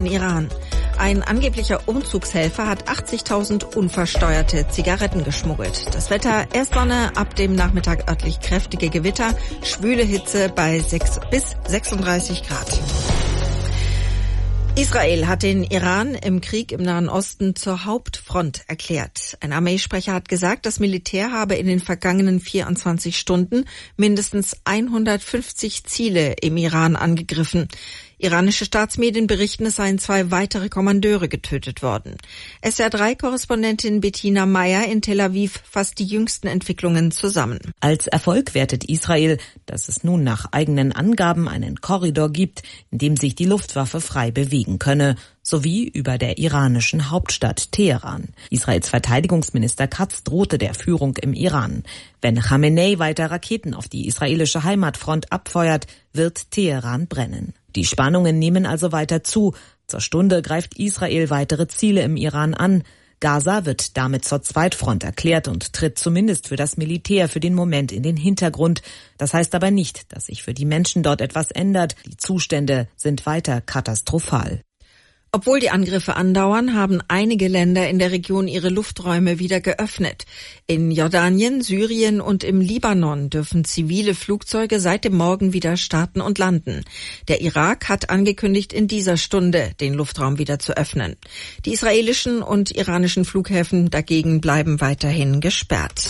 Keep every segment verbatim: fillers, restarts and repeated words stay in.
Iran. Ein angeblicher Umzugshelfer hat achtzigtausend unversteuerte Zigaretten geschmuggelt. Das Wetter, erst Sonne, ab dem Nachmittag örtlich kräftige Gewitter, schwüle Hitze bei sechs bis sechsunddreißig Grad. Israel hat den Iran im Krieg im Nahen Osten zur Hauptfront erklärt. Ein Armeesprecher hat gesagt, das Militär habe in den vergangenen vierundzwanzig Stunden mindestens hundertfünfzig Ziele im Iran angegriffen. Iranische Staatsmedien berichten, es seien zwei weitere Kommandeure getötet worden. S W R drei Korrespondentin Bettina Meyer in Tel Aviv fasst die jüngsten Entwicklungen zusammen. Als Erfolg wertet Israel, dass es nun nach eigenen Angaben einen Korridor gibt, in dem sich die Luftwaffe frei bewegen könne, sowie über der iranischen Hauptstadt Teheran. Israels Verteidigungsminister Katz drohte der Führung im Iran. Wenn Khamenei weiter Raketen auf die israelische Heimatfront abfeuert, wird Teheran brennen. Die Spannungen nehmen also weiter zu. Zur Stunde greift Israel weitere Ziele im Iran an. Gaza wird damit zur Zweitfront erklärt und tritt zumindest für das Militär für den Moment in den Hintergrund. Das heißt aber nicht, dass sich für die Menschen dort etwas ändert. Die Zustände sind weiter katastrophal. Obwohl die Angriffe andauern, haben einige Länder in der Region ihre Lufträume wieder geöffnet. In Jordanien, Syrien und im Libanon dürfen zivile Flugzeuge seit dem Morgen wieder starten und landen. Der Irak hat angekündigt, in dieser Stunde den Luftraum wieder zu öffnen. Die israelischen und iranischen Flughäfen dagegen bleiben weiterhin gesperrt.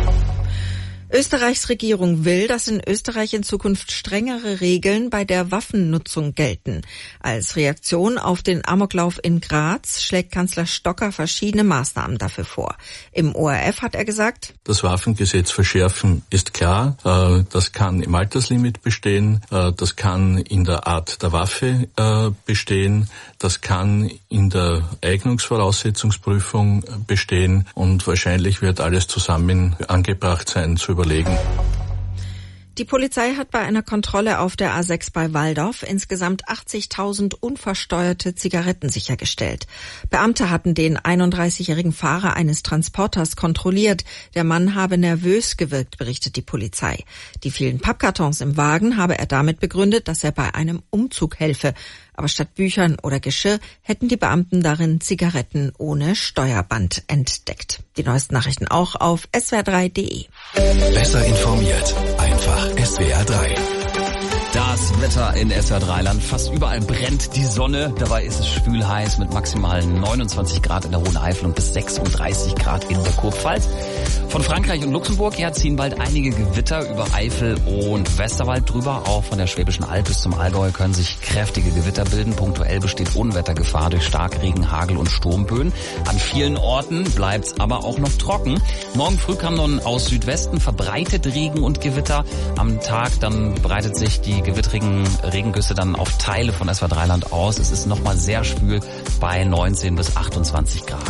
Österreichs Regierung will, dass in Österreich in Zukunft strengere Regeln bei der Waffennutzung gelten. Als Reaktion auf den Amoklauf in Graz schlägt Kanzler Stocker verschiedene Maßnahmen dafür vor. Im O R F hat er gesagt: Das Waffengesetz verschärfen ist klar. Das kann im Alterslimit bestehen. Das kann in der Art der Waffe bestehen. Das kann in der Eignungsvoraussetzungsprüfung bestehen. Und wahrscheinlich wird alles zusammen angebracht sein zu überlegen. Die Polizei hat bei einer Kontrolle auf der A sechs bei Walldorf insgesamt achtzigtausend unversteuerte Zigaretten sichergestellt. Beamte hatten den einunddreißigjährigen Fahrer eines Transporters kontrolliert. Der Mann habe nervös gewirkt, berichtet die Polizei. Die vielen Pappkartons im Wagen habe er damit begründet, dass er bei einem Umzug helfe. Aber statt Büchern oder Geschirr hätten die Beamten darin Zigaretten ohne Steuerband entdeckt. Die neuesten Nachrichten auch auf S W R drei Punkt de. Besser informiert, einfach S W R drei. Das Wetter in S W R drei Land. Fast überall brennt die Sonne. Dabei ist es schwül heiß mit maximalen neunundzwanzig Grad in der Hohen Eifel und bis sechsunddreißig Grad in der Kurpfalz. Von Frankreich und Luxemburg her ziehen bald einige Gewitter über Eifel und Westerwald drüber. Auch von der Schwäbischen Alb bis zum Allgäu können sich kräftige Gewitter bilden. Punktuell besteht Unwettergefahr durch Starkregen, Hagel und Sturmböen. An vielen Orten bleibt's aber auch noch trocken. Morgen früh kam dann aus Südwesten verbreitet Regen und Gewitter. Am Tag dann breitet sich die gewittrigen Regengüsse dann auf Teile von S W R drei Land aus. Es ist nochmal sehr schwül bei neunzehn bis achtundzwanzig Grad.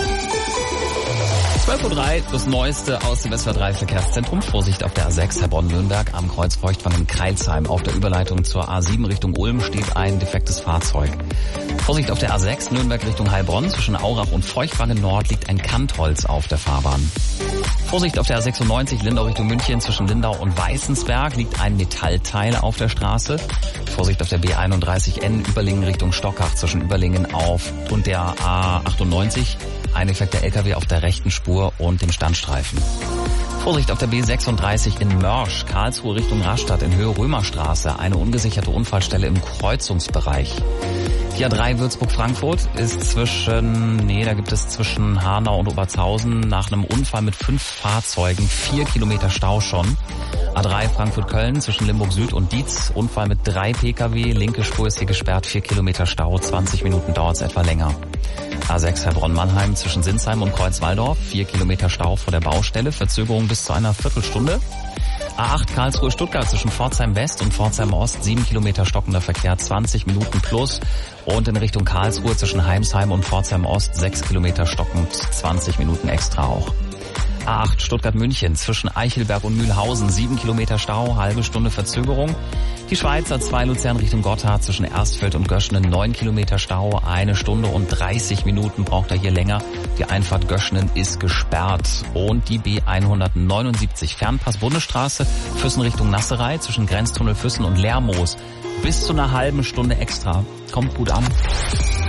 zwölf Uhr drei, das Neueste aus dem S W R drei Verkehrszentrum. Vorsicht auf der A sechs Herborn-Nürnberg am Kreuz Feuchtwangen-Kreilsheim. Auf der Überleitung zur A sieben Richtung Ulm steht ein defektes Fahrzeug. Vorsicht auf der A sechs Nürnberg Richtung Heilbronn. Zwischen Aurach und Feuchtwangen-Nord liegt ein Kantholz auf der Fahrbahn. Vorsicht auf der A sechsundneunzig Lindau Richtung München. Zwischen Lindau und Weißensberg liegt ein Metallteil auf der Straße. Vorsicht auf der B einunddreißig N Überlingen Richtung Stockach. Zwischen Überlingen auf und der A achtundneunzig. Ein defekter L K W auf der rechten Spur und dem Standstreifen. Vorsicht auf der B sechsunddreißig in Mörsch, Karlsruhe Richtung Rastatt in Höhe Römerstraße. Eine ungesicherte Unfallstelle im Kreuzungsbereich. Die A drei Würzburg-Frankfurt ist zwischen, nee, da gibt es zwischen Hanau und Obertshausen nach einem Unfall mit fünf Fahrzeugen vier Kilometer Stau schon. A drei Frankfurt-Köln zwischen Limburg Süd und Dietz, Unfall mit drei P K W, linke Spur ist hier gesperrt, vier Kilometer Stau, zwanzig Minuten dauert es etwa länger. A sechs Heilbronn-Mannheim zwischen Sinsheim und Kreuzwaldorf, vier Kilometer Stau vor der Baustelle, Verzögerung bis zu einer Viertelstunde. A acht Karlsruhe-Stuttgart zwischen Pforzheim West und Pforzheim Ost, sieben Kilometer stockender Verkehr, zwanzig Minuten plus. Und in Richtung Karlsruhe zwischen Heimsheim und Pforzheim Ost, sechs Kilometer stockend, zwanzig Minuten extra auch. A acht Stuttgart-München zwischen Eichelberg und Mühlhausen, sieben Kilometer Stau, halbe Stunde Verzögerung. Die Schweizer zwei Luzern Richtung Gotthard zwischen Erstfeld und Göschenen, neun Kilometer Stau, eine Stunde und dreißig Minuten braucht er hier länger. Die Einfahrt Göschenen ist gesperrt. Und die B hundertneunundsiebzig Fernpass Bundesstraße, Füssen Richtung Nasserei zwischen Grenztunnel Füssen und Lermoos. Bis zu einer halben Stunde extra. Kommt gut an.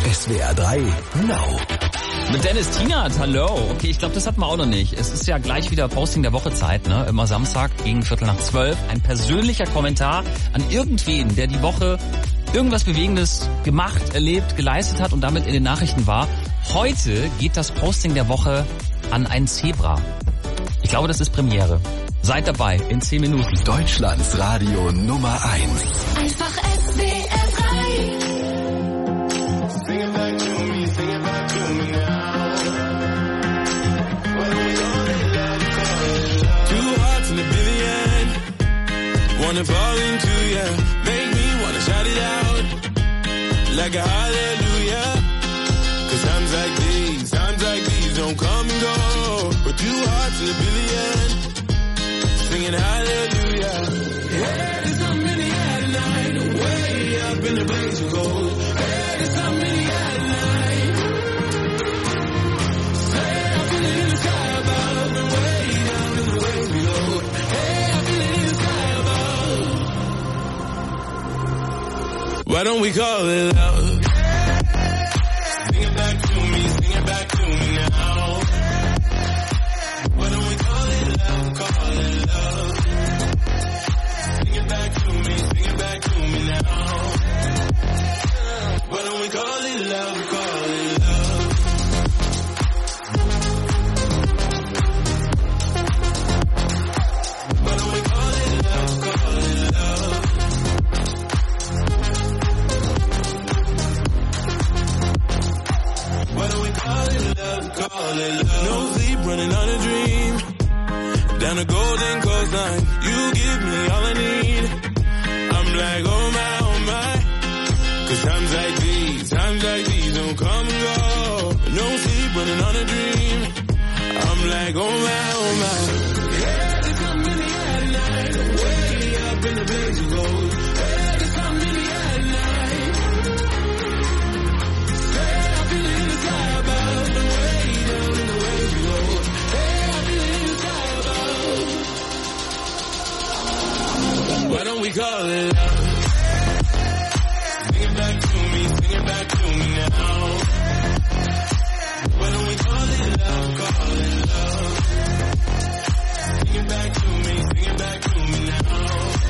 S W R drei Now. Mit Dennis Tienert, hallo. Okay, ich glaube, das hatten wir auch noch nicht. Es ist ja gleich wieder Posting der Woche Zeit, ne? Immer Samstag gegen Viertel nach zwölf. Ein persönlicher Kommentar an irgendwen, der die Woche irgendwas Bewegendes gemacht, erlebt, geleistet hat und damit in den Nachrichten war. Heute geht das Posting der Woche an ein Zebra. Ich glaube, das ist Premiere. Seid dabei in zehn Minuten. Deutschlands Radio Nummer eins. Einfach S W R drei. Wanna fall into ya, make me wanna shout it out like a hallelujah. Cause times like these, times like these don't come and go. But two hearts in a billion, singing hallelujah. Hey, there's something in the air tonight, way up in the blaze of gold. Hey, there's something in the air tonight. Say I feel it in the sky above and way down in the waves below. Hey, I feel it in the sky above. Why don't we call it love? Sing it back to me, sing it back to me now. Why don't we call it love, call it love? Sing it back to me, sing it back to me now. Why don't we call it love, call it love? Why don't we call it love, call it love? Why don't we call it love, call it love? No sleep, running on a dream. Down the golden coastline, you give me all I need. I'm like, oh my, oh my. Cause times like these, times like these don't come and go. No sleep, running on a dream. I'm like, oh my, oh my. Yeah, there's something in the air tonight, way up in the blaze of gold. Yeah, there's something in the air tonight. Why don't we call it love? Sing it back to me, sing it back to me now. Why don't we call it love, call it love? Sing it back to me, sing it back to me now.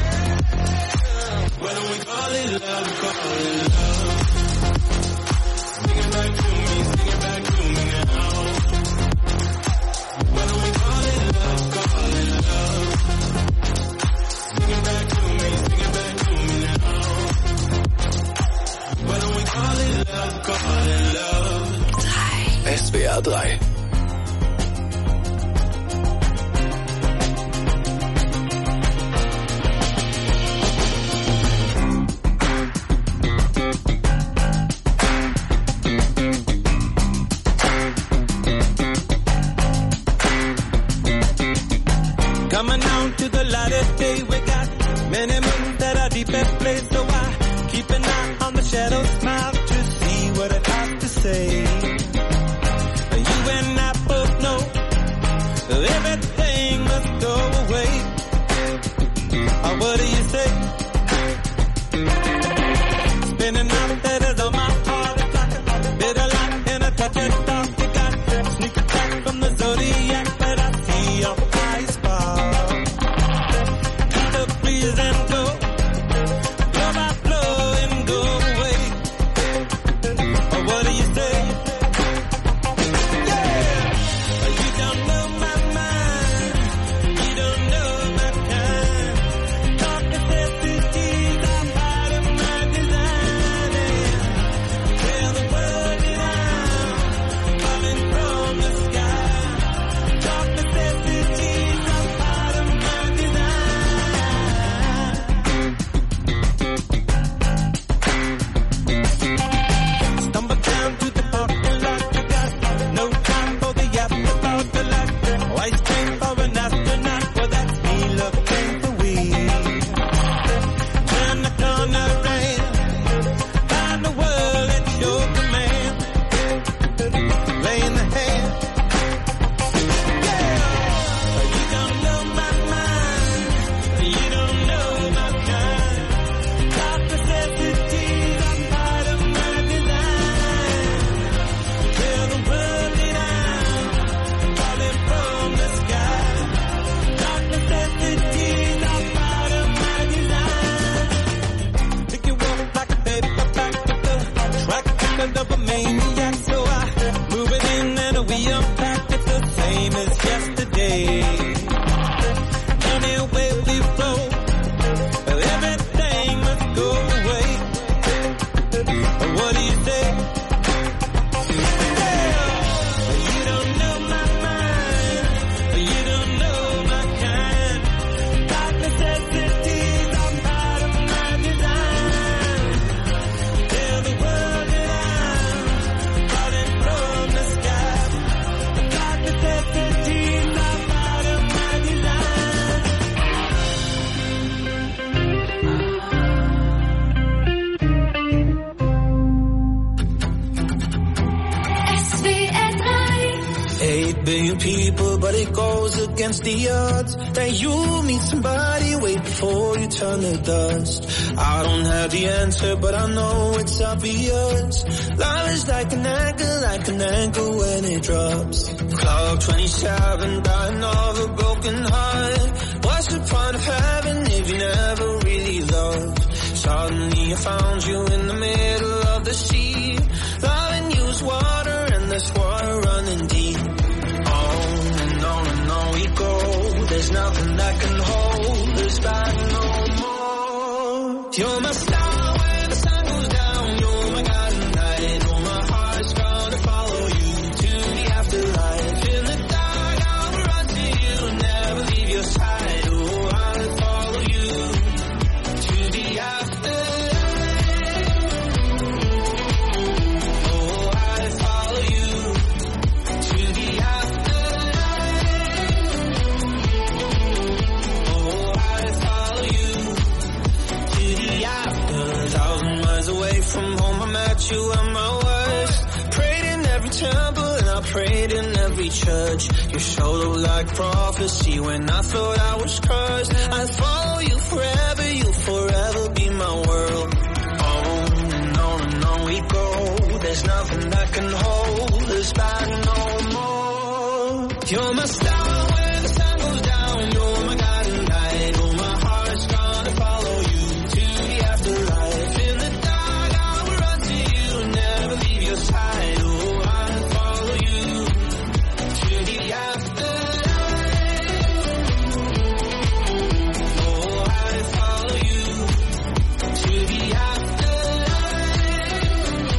Why don't we call it love, call it love? Sing it back to me, sing it back to me now. Why don't we call it love, call it love? Sing it back to me, sing it back to me now. Why don't we call it love, call it love? S W R drei. Coming down to the light of day, we got many men that are deep at play, so I keep an eye on the shadow smile to see what it has to say. You and What do you say? You don't know my mind, you don't know my kind. Dark necessities are part of my design. Tell the world that I'm falling from the sky. Dark necessities are part of my design. S W R drei. Eight billion people, but it goes against the odds that you meet somebody way before you turn to dust. I don't have the answer, but I know it's obvious. Love is like an anchor, like an anchor when it drops. Clock twenty-seven, dying of a broken heart. What's the point of having if you never really loved? Suddenly I found you in the middle of the sea. Loving you is water and there's water running deep. On and on and on we go. There's nothing that can hold us back no more. You're my star when the sun goes down. You're my guiding light. Oh, my heart's gonna follow you to the afterlife. In the dark I'll run to you, never leave your side. Oh, I'll follow you to the afterlife. Oh, I'll follow you to the afterlife. Oh, I'll follow you to the after. Thousand miles away from home, I met you at my worst. Prayed in every temple and I prayed in every church. You showed up like prophecy when I thought I was cursed. I'll follow you forever, you'll forever be my world. On and on and on we go. There's nothing that can hold us back no more. You're my star when the sun goes down. You're my guiding light. Oh, my heart's gonna follow you to the afterlife. In the dark I will run to you, never leave your side. Oh, I'll follow you to the afterlife. Oh, I'll follow you to the afterlife.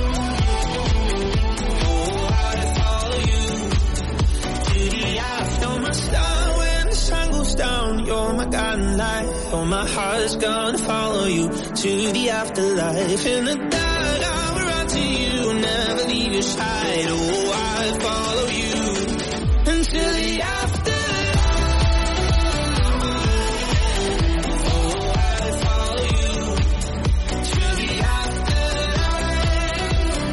Oh, I'll follow you to the after. You're my star when the sun goes down. You're my guiding light. Oh, my heart's gonna follow you to the afterlife. In the dark I will run to you, never leave your side. Oh, I'll follow you until the afterlife. Oh, I'll follow you to the afterlife.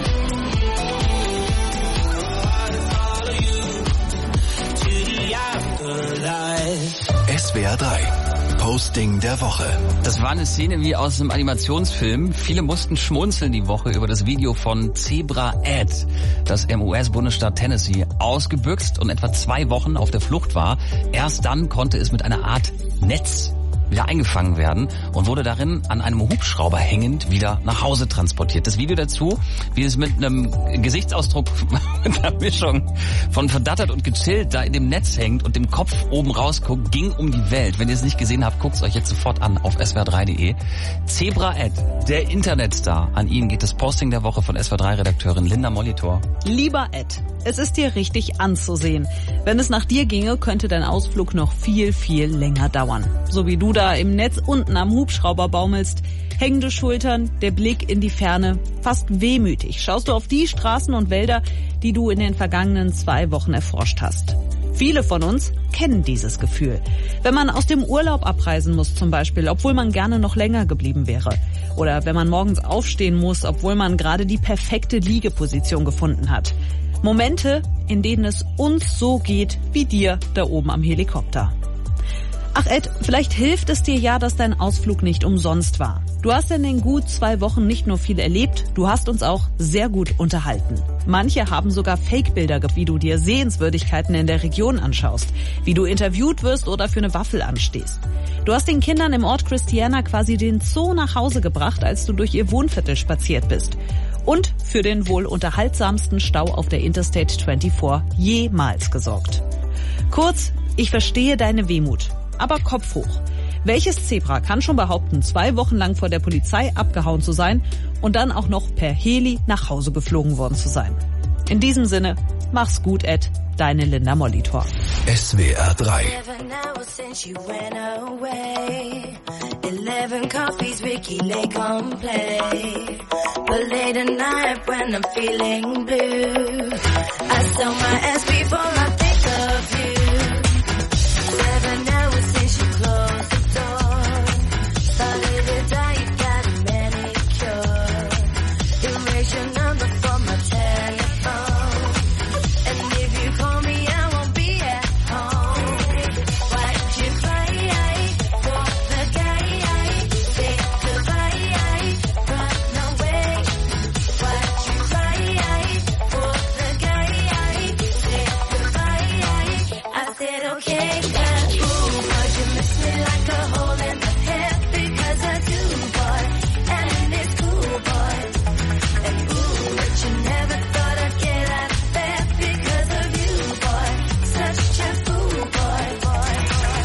Oh, I'll follow you to the afterlife. S W R drei. Posting der Woche. Das war eine Szene wie aus einem Animationsfilm. Viele mussten schmunzeln die Woche über das Video von Zebra Ed, das im U S-Bundesstaat Tennessee ausgebüxt und etwa zwei Wochen auf der Flucht war. Erst dann konnte es mit einer Art Netz wieder eingefangen werden und wurde darin an einem Hubschrauber hängend wieder nach Hause transportiert. Das Video dazu, wie es mit einem Gesichtsausdruck, mit einer Mischung von verdattert und gechillt da in dem Netz hängt und dem Kopf oben rausguckt, ging um die Welt. Wenn ihr es nicht gesehen habt, guckt es euch jetzt sofort an auf S W R drei punkt de. Zebra Ed, der Internetstar. An ihn geht das Posting der Woche von S W R drei Redakteurin Linda Molitor. Lieber Ed, es ist dir richtig anzusehen. Wenn es nach dir ginge, könnte dein Ausflug noch viel, viel länger dauern. So wie du da im Netz unten am Hubschrauber baumelst, hängende Schultern, der Blick in die Ferne, fast wehmütig schaust du auf die Straßen und Wälder, die du in den vergangenen zwei Wochen erforscht hast. Viele von uns kennen dieses Gefühl. Wenn man aus dem Urlaub abreisen muss zum Beispiel, obwohl man gerne noch länger geblieben wäre. Oder wenn man morgens aufstehen muss, obwohl man gerade die perfekte Liegeposition gefunden hat. Momente, in denen es uns so geht wie dir da oben am Helikopter. Ach Ed, vielleicht hilft es dir ja, dass dein Ausflug nicht umsonst war. Du hast in den gut zwei Wochen nicht nur viel erlebt, du hast uns auch sehr gut unterhalten. Manche haben sogar Fake-Bilder, wie du dir Sehenswürdigkeiten in der Region anschaust, wie du interviewt wirst oder für eine Waffel anstehst. Du hast den Kindern im Ort Christiana quasi den Zoo nach Hause gebracht, als du durch ihr Wohnviertel spaziert bist. Und für den wohl unterhaltsamsten Stau auf der Interstate vierundzwanzig jemals gesorgt. Kurz, ich verstehe deine Wehmut. Aber Kopf hoch. Welches Zebra kann schon behaupten, zwei Wochen lang vor der Polizei abgehauen zu sein und dann auch noch per Heli nach Hause geflogen worden zu sein? In diesem Sinne, mach's gut, Ed. Deine Linda Molitor. S W R drei. Eleven coffees, Ricky Lake on play. But late at night when I'm feeling blue, I sell my ass before I think of you. Seven hours since you closed the door. Started the day, you got a manicure. Erase your number from my telephone. And if you call me, I won't be at home. Why'd you cry for the guy? Say goodbye, run away. Why'd you cry for the guy? Say goodbye. I said okay, but ooh, but you miss me like a hole in the head because I do, boy, and it's cool, boy. And ooh, but you never thought I'd get out of bed because of you, boy. Such a fool, boy, boy.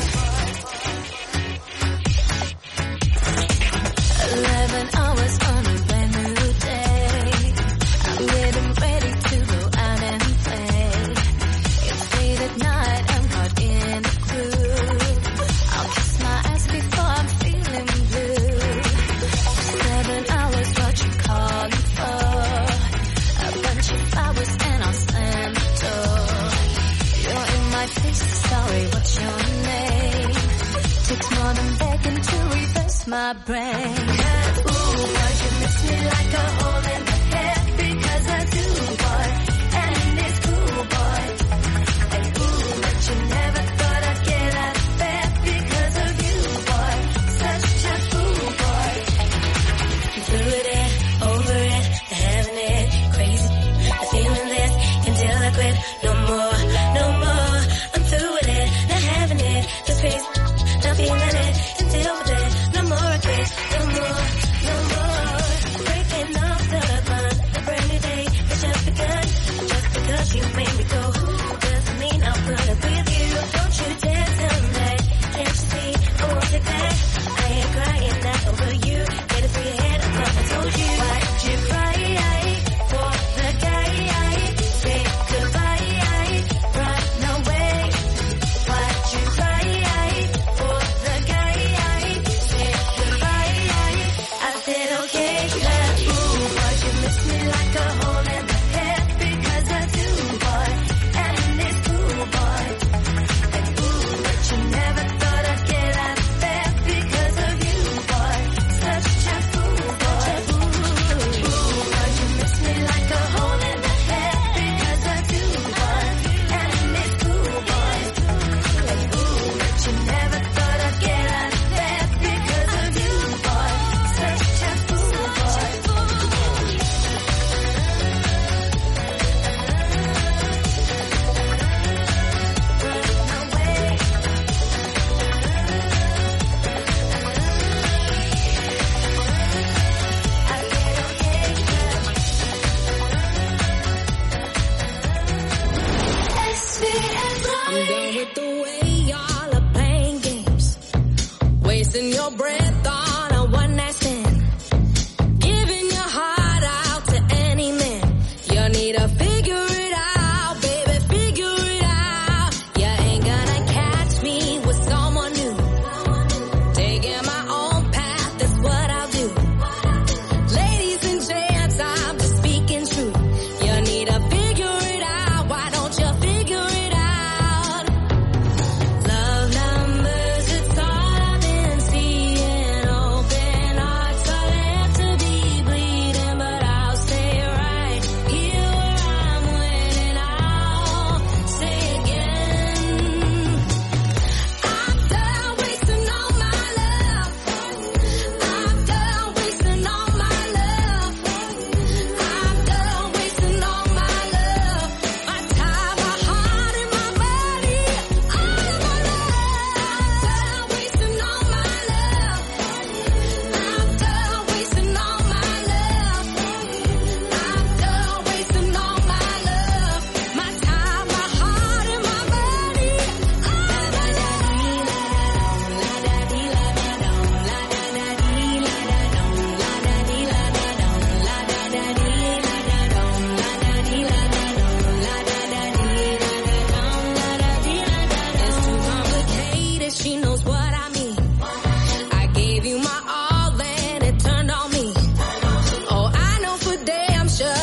Eleven hours on a brand new day. I'm getting ready to go out and play. It's late at night, I'm caught in a groove. I'll kiss my ass before I'm feeling blue. Seven hours, what you calling for? A bunch of flowers and I'll slam the door. You're in my face, sorry, what's your name? Takes more than begging to reverse my brain. Ooh, why you miss me like a hole in the head because I do, boy, and it's cool, boy. And ooh, but you never thought I'd get out of bed because of you, boy. Such a fool, boy. Through it, over it, having it, crazy. I'm feeling this until I quit. No more, no more. I'm through with it, not having it, just crazy. Not feeling it until we're dead. No more I quit, no more, no more. Breaking off the bond, a brand new day has just begun. Just because you made me go, doesn't mean I'll put up with you. Don't you dare tell me that. Can't you see I won't take that? I ain't crying not over you. Get it through your head, I thought I told you. Why'd you cry for the guy? Say goodbye, run away. Why'd you cry for the guy? Say goodbye. I said okay, cause ooh, boy, you miss me like a hole in the head because I do, boy, and it's cool, boy. And ooh, but you never thought I'd get out of bed because of you, boy. Such a fool, boy. Ooh, boy, you miss me like a hole in the head because I do, boy, and it's cool, boy. And ooh, but you never thought I'd get out of bed because of you, boy. Such a fool, boy. Run away. I said okay, S V R I'm done with the way y'all are playing games, wasting your breath on a one night stand, giving your heart out to any man. You need to figure it out, baby, figure it out. You ain't gonna catch me with someone new. Taking my own path, that's what I'll do. Ladies and gents, I'm just speaking truth. You need to figure it out, why don't you figure it out? Love numbers, it's all I've been seeing.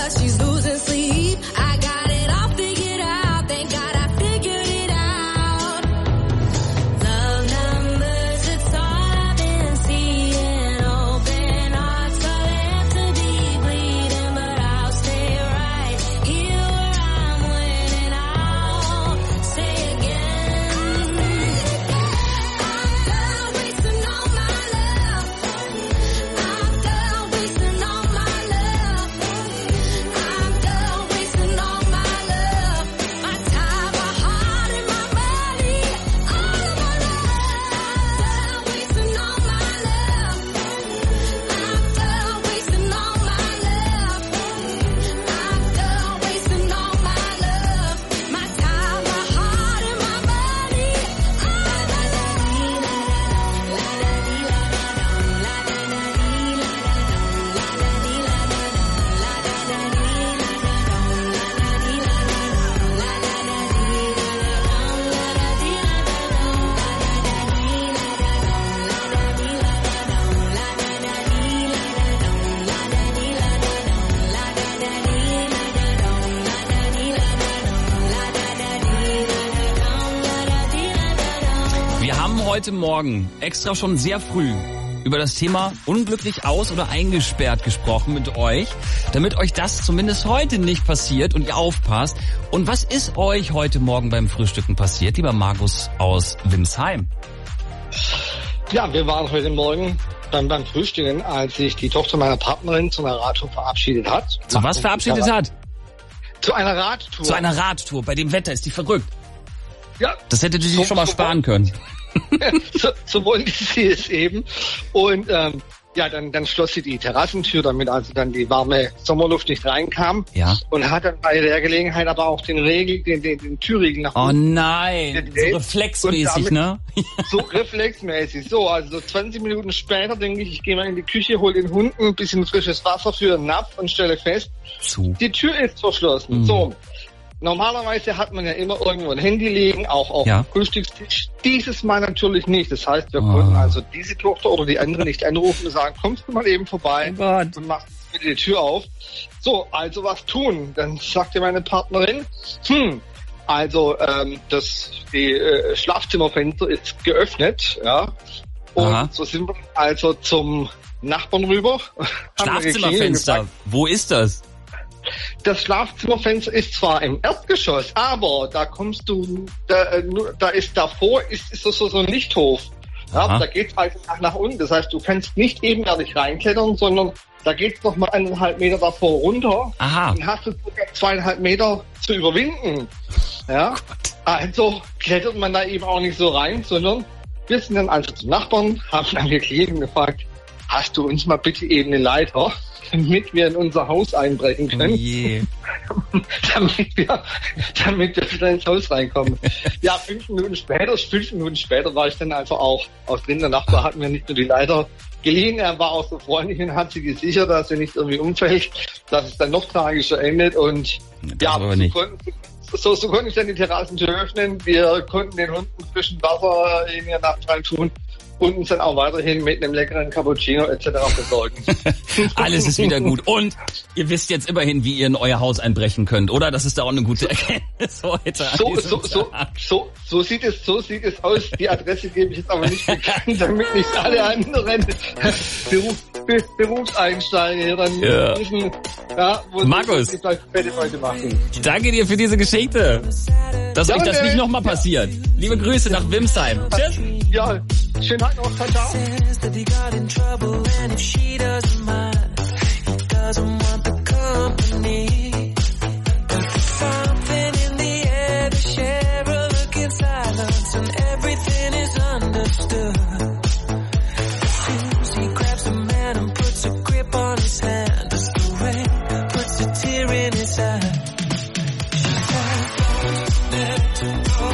her, she's losing sleep. I got it all figured out. Thank God I figured it out. Love numbers, it's all I've been seeing. Open hearts are left to be bleeding, but I'll stay right here where I'm winning. I'll say again. I'm done wasting all my love. I'm done wasting all my love. I'm done wasting all my love. My time, my heart, and my money. All of my love. I'm done wasting all my love. I'm done wasting all my love. I'm done wasting all my love. My time, my heart, and my money. Wir haben heute Morgen extra schon sehr früh über das Thema unglücklich aus- oder eingesperrt gesprochen mit euch, damit euch das zumindest heute nicht passiert und ihr aufpasst. Und was ist euch heute Morgen beim Frühstücken passiert, lieber Markus aus Wimsheim? Ja, wir waren heute Morgen beim, beim Frühstücken, als sich die Tochter meiner Partnerin zu einer Radtour verabschiedet hat. Zu was verabschiedet hat? Zu einer Radtour. Zu einer Radtour. Bei dem Wetter ist die verrückt. Ja. Das hätte sie sich So- schon mal so- sparen können. so, so wollte sie es eben. Und ähm, ja, dann, dann schloss sie die Terrassentür, damit also dann die warme Sommerluft nicht reinkam. Ja. Und hat dann bei der Gelegenheit aber auch den Regel, den, den, den Türriegel nach Oh unten. nein, so reflexmäßig, Und ne? So reflexmäßig. So, also so zwanzig Minuten später denke ich, ich gehe mal in die Küche, hole den Hunden ein bisschen frisches Wasser für einen Napf und stelle fest, Zu. die Tür ist verschlossen. Mhm. So. Normalerweise hat man ja immer irgendwo ein Handy liegen, auch auf Ja. dem Frühstückstisch. Dieses Mal natürlich nicht. Das heißt, wir Oh. konnten also diese Tochter oder die andere nicht anrufen und sagen, kommst du mal eben vorbei Oh Gott. und machst bitte die Tür auf. So, also was tun? Dann sagte meine Partnerin, hm, also ähm, das die äh, Schlafzimmerfenster ist geöffnet, ja. Und Aha. so sind wir also zum Nachbarn rüber. haben wir geklingelt und Schlafzimmerfenster. gefragt, Wo ist das? das Schlafzimmerfenster ist zwar im Erdgeschoss, aber da kommst du, da, äh, nur- da ist davor ist, ist so, so so ein Lichthof. Ja, Aha. da geht's also nach, nach unten. Das heißt, du kannst nicht ebenerdig reinklettern, sondern da geht's noch mal eineinhalb Meter davor runter. Aha. Dann hast du sogar zweieinhalb Meter zu überwinden. Ja, also klettert man da eben auch nicht so rein, sondern wir sind dann also zum Nachbarn, haben dann geklingelt und gefragt, hast du uns mal bitte eben eine Leiter, damit wir in unser Haus einbrechen Oh können, je. damit wir, damit wir wieder ins Haus reinkommen. Ja, fünf Minuten später, fünf Minuten später war ich dann einfach auch aus drin. Der Nachbar hat mir nicht nur die Leiter geliehen, er war auch so freundlich und hat sie gesichert, dass sie nicht irgendwie umfällt, dass es dann noch tragischer endet und Das ja, aber so nicht. konnten, so, so konnte ich dann die Terrassentür öffnen. Wir konnten den Hunden frischen Wasser in ihr Nacht rein tun und uns dann auch weiterhin mit einem leckeren Cappuccino et cetera versorgen. Alles ist wieder gut. Und ihr wisst jetzt immerhin, wie ihr in euer Haus einbrechen könnt, oder? Das ist da auch eine gute Erkenntnis heute. an So, diesem so, so, Tag. so, so sieht es, so sieht es aus. Die Adresse gebe ich jetzt aber nicht bekannt, damit nicht alle anderen Beruf, Be- Berufseinsteiger hier dann Ja. wissen, ja, wo Markus. sie vielleicht Fette heute machen. Danke dir für diese Geschichte. Dass euch das nicht nochmal passiert. Liebe Grüße nach Wimsheim. Tschüss. Ja, schönen Tag noch. Ciao, ciao. Says that he got in trouble, and if she doesn't mind, he doesn't want the company. But there's something in the air, they share a look in silence, and everything is understood. As soon as he grabs the man and puts a grip on his hand, as the rain puts a tear in his eye. She said, "Don't let it go.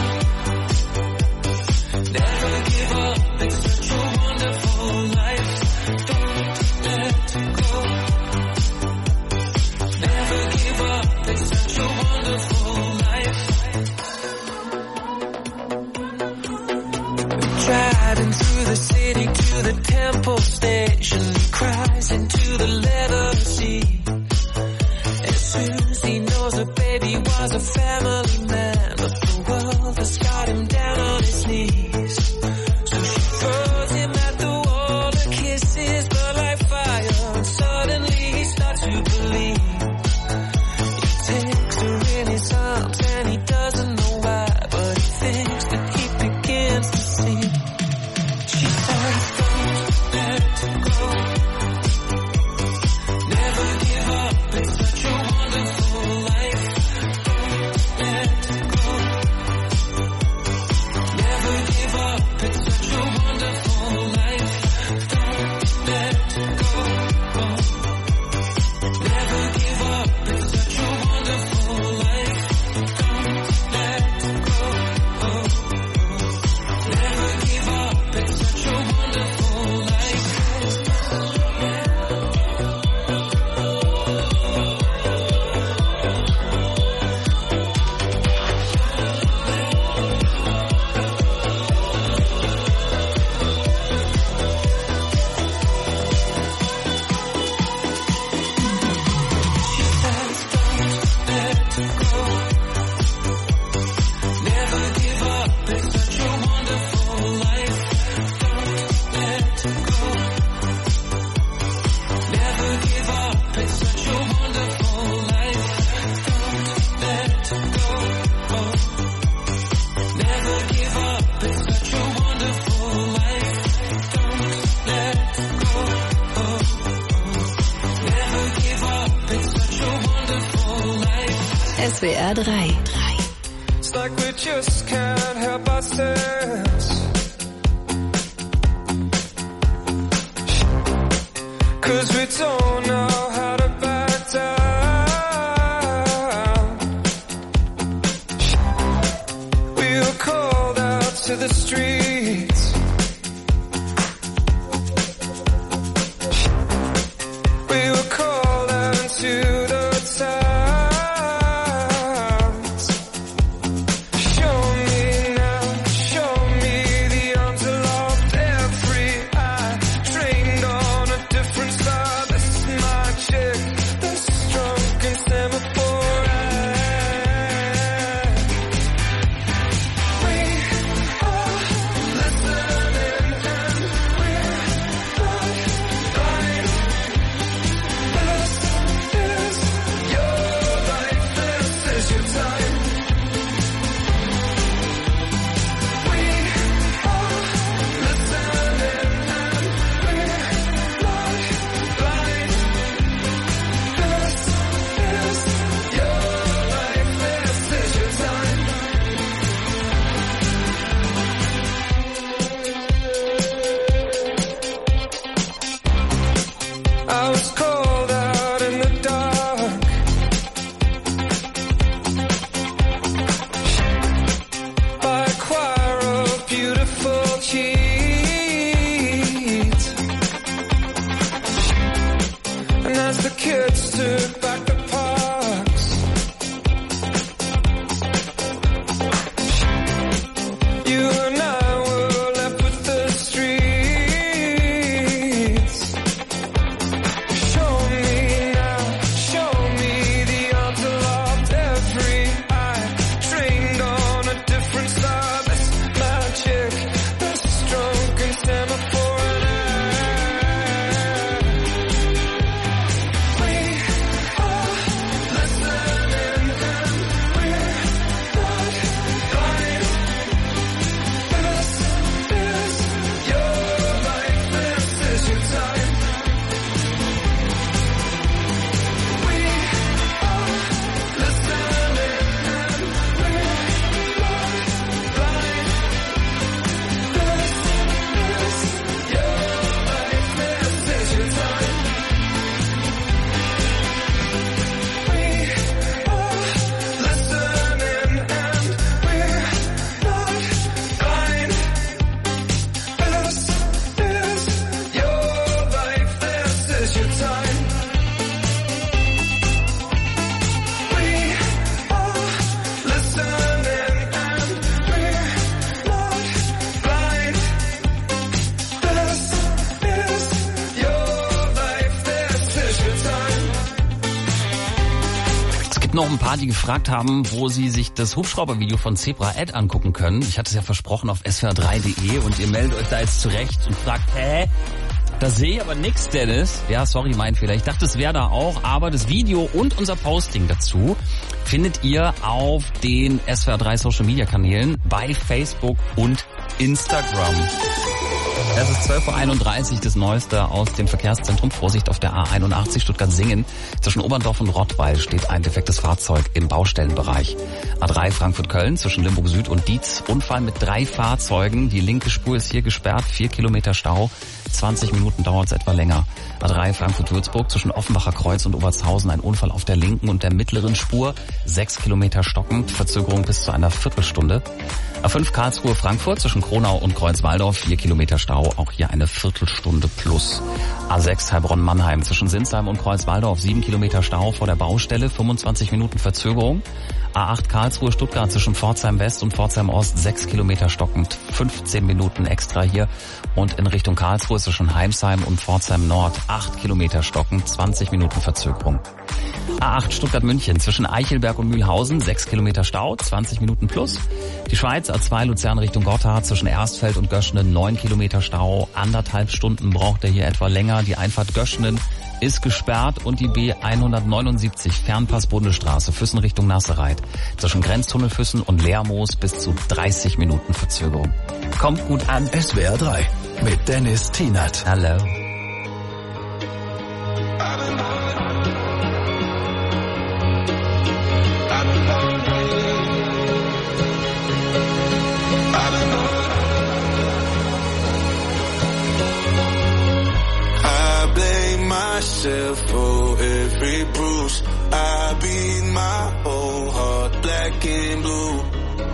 Never give up, it's such a wonderful life. Don't let it go. Never give up, it's such a wonderful life." Driving through the city to the temple station, he cries into the leather seat. As tattoos. He knows her baby was a family man, but the world has got him down on his knees. So she throws him at the wall, her kisses burn like fire, and suddenly he starts to believe. He takes her in his arms and he doesn't know why, but he thinks that he begins to see. She says, don't let go. Never give up, it's such a wonderful life. Don't let go. Never give up, it's such a wonderful life. Don't let go. Never give up, it's such a wonderful life. Don't let go. Never give up, it's such a wonderful life. She says, don't let go. Never give up, it's such a wonderful life. Don't let go. Never give up, it's such a wonderful life. Don't let go. Never give up, it's such a wonderful life. Don't let go. Never give up, it's such a wonderful life. S W R drei. It's like we just can't help ourselves. 'Cause we don't know how to back down. We were called out to the streets. We were called out into the towns. Show me now, show me the arms aloft, every eye trained on a different star. This is my gibt noch ein paar, die gefragt haben, wo sie sich das Hubschraubervideo von Zebra Ed angucken können. Ich hatte es ja versprochen auf S W R drei punkt de und ihr meldet euch da jetzt zurecht und fragt, hä? Da sehe ich aber nix, Dennis. Ja, sorry, mein Fehler. Ich dachte, es wäre da auch, aber das Video und unser Posting dazu findet ihr auf den S W R drei Social Media Kanälen bei Facebook und Instagram. Es ist zwölf Uhr einunddreißig, das Neueste aus dem Verkehrszentrum. Vorsicht auf der A einundachtzig Stuttgart-Singen. Zwischen Oberndorf und Rottweil steht ein defektes Fahrzeug im Baustellenbereich. A drei Frankfurt-Köln zwischen Limburg Süd und Dietz. Unfall mit drei Fahrzeugen. Die linke Spur ist hier gesperrt. Vier Kilometer Stau. zwanzig Minuten dauert es etwa länger. A drei Frankfurt-Würzburg zwischen Offenbacher Kreuz und Obertshausen. Ein Unfall auf der linken und der mittleren Spur. Sechs Kilometer stockend. Verzögerung bis zu einer Viertelstunde. A fünf Karlsruhe-Frankfurt zwischen Kronau und Kreuzwaldorf. Vier Kilometer Stau. Auch hier eine Viertelstunde plus. A sechs Heilbronn-Mannheim zwischen Sinsheim und Kreuzwaldorf. Sieben Kilometer Stau vor der Baustelle. fünfundzwanzig Minuten Verzögerung. A acht Karlsruhe-Stuttgart zwischen Pforzheim West und Pforzheim Ost. Sechs Kilometer stockend. fünfzehn Minuten extra hier. Und in Richtung Karlsruhe zwischen Heimsheim und Pforzheim Nord. Acht Kilometer stockend. zwanzig Minuten Verzögerung. A acht Stuttgart-München zwischen Eichelberg und Mühlhausen. Sechs Kilometer Stau. zwanzig Minuten plus. Die Schweiz A zwei Luzern Richtung Gotthard zwischen Erstfeld und Göschenen. neun Kilometer Stau. Anderthalb Stunden braucht er hier etwa länger. Die Einfahrt Göschenen ist gesperrt und die B hundertneunundsiebzig Fernpass Bundesstraße Füssen Richtung Nassereit zwischen Grenztunnel Füssen und Lermoos bis zu dreißig Minuten Verzögerung. Kommt gut an. S W R drei mit Dennis Tienert. Hallo. For every bruise, I beat my whole heart black and blue.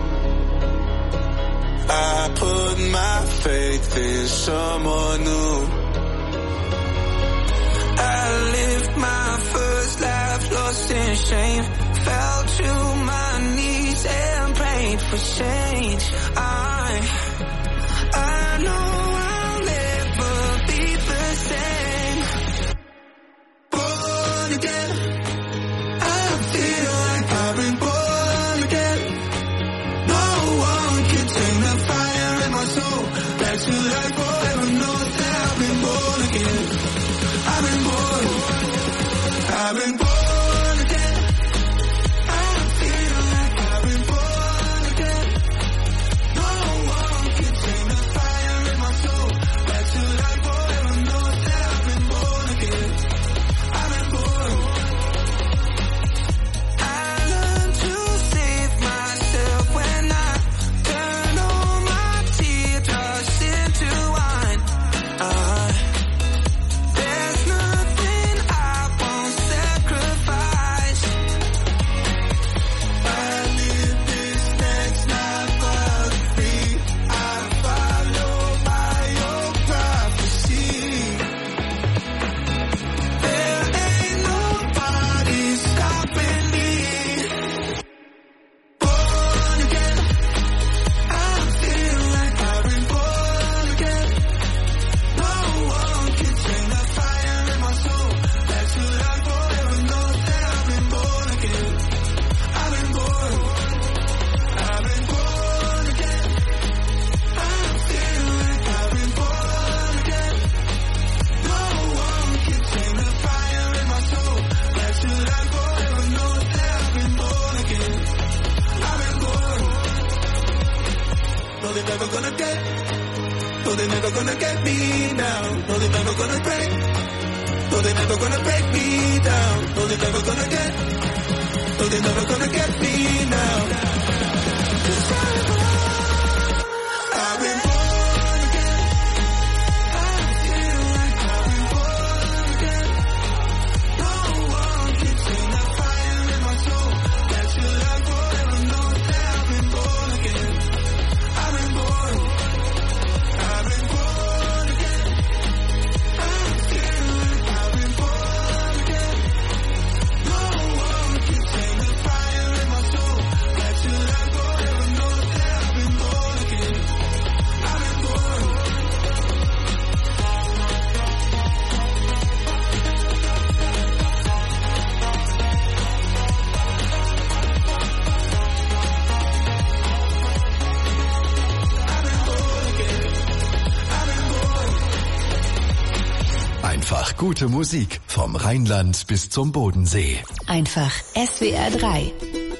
I put my faith in someone new. I lived my first life lost in shame, fell to my knees and prayed for change. I, I know I'll never be the same. Again, I feel like I've been born again. No one can tame the fire in my soul. Back to life forever knows that I've been born again. I've been born. I've been born again. I feel like I've been born again. No one can tame the fire in my soul. Back to life forever knows that I've been born again. I've been born. Fire gute Musik vom Rheinland bis zum Bodensee. Einfach S W R drei.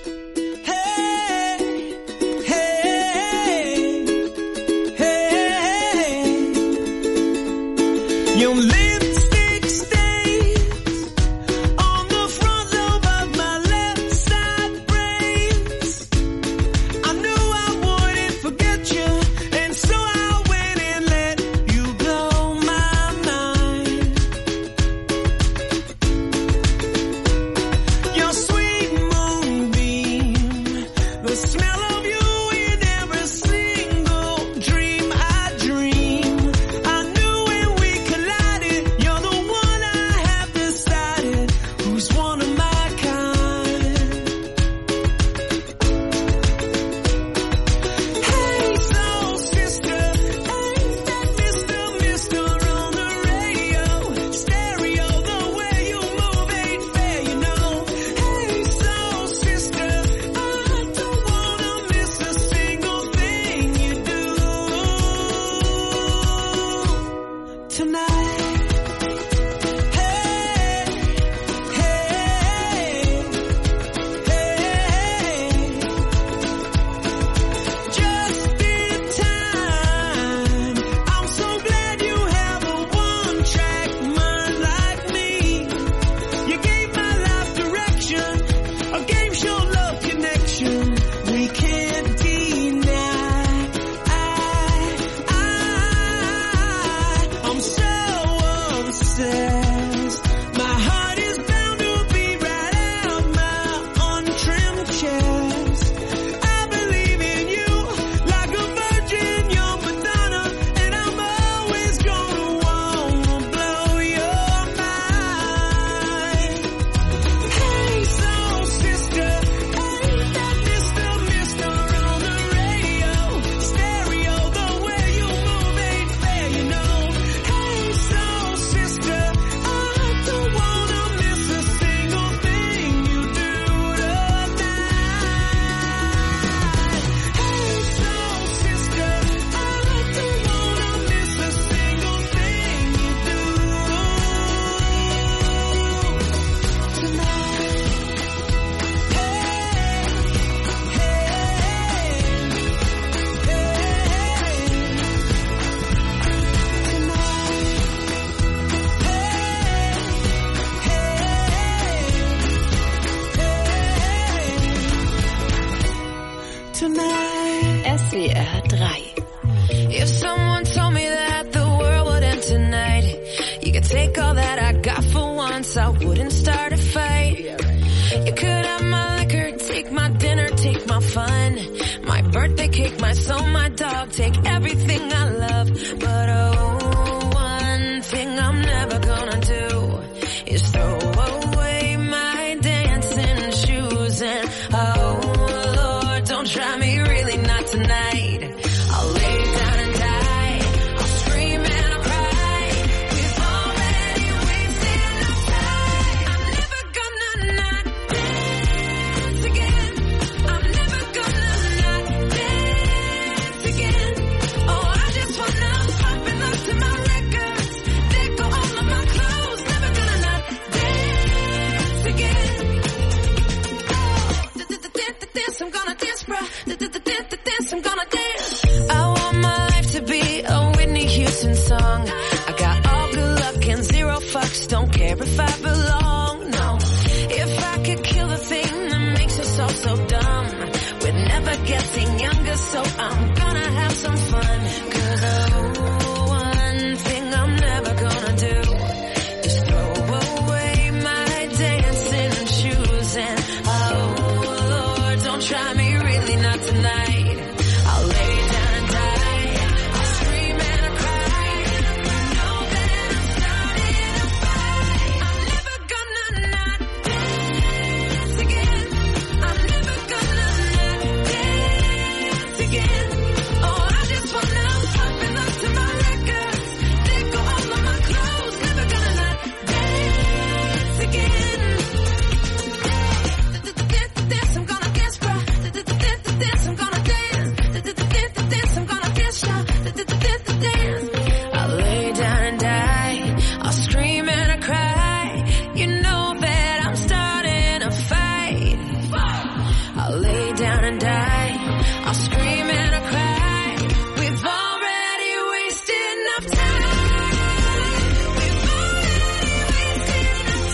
Your lipstick stains on the front lobe of my left side brains. I knew I wouldn't forget you, and so I went and let you blow my mind. Your sweet moonbeam, the smell of you in every single dream I dream. I knew when we collided, you're the one I have decided who's one of my kind. Hey, soul sister, ain't that Mister Mister on the radio? Stereo, the way you move ain't fair, you know. Hey, soul sister, I don't wanna miss a single thing you do tonight. Hey, hey, hey, just in time. I'm so glad you have a one-track mind like me. You gave my life direction, a game show love connection we can't deny. I, I, I'm so obsessed. My heart is bound to be right out my untrimmed chest. I believe in you like a virgin, you're Madonna, and I'm always gonna wanna blow your mind. Hey, soul sister, ain't that Mister Mister on the radio? Stereo, the way you move ain't fair, you know. Hey, soul sister, I don't wanna miss a single thing you do tonight. Hey, soul sister, I don't wanna miss a single thing you do tonight. Tonight. S W R drei. If someone told me that the world would end tonight, you could take all that I got for once, I wouldn't start a fight. You could have my liquor, take my dinner, take my fun, my birthday cake, my soul, my dog, take everything I love. But oh, one thing I'm never gonna do is throw away my dancing shoes. And oh Lord, don't try me, really not tonight. I'll lay down and die, I'll scream and I'll cry. We've already wasted our time. I'm never gonna not dance again. I'm never gonna not dance again. Oh I'll lay down and die. I'll scream and I'll cry. We've already wasted enough time. We've already wasted enough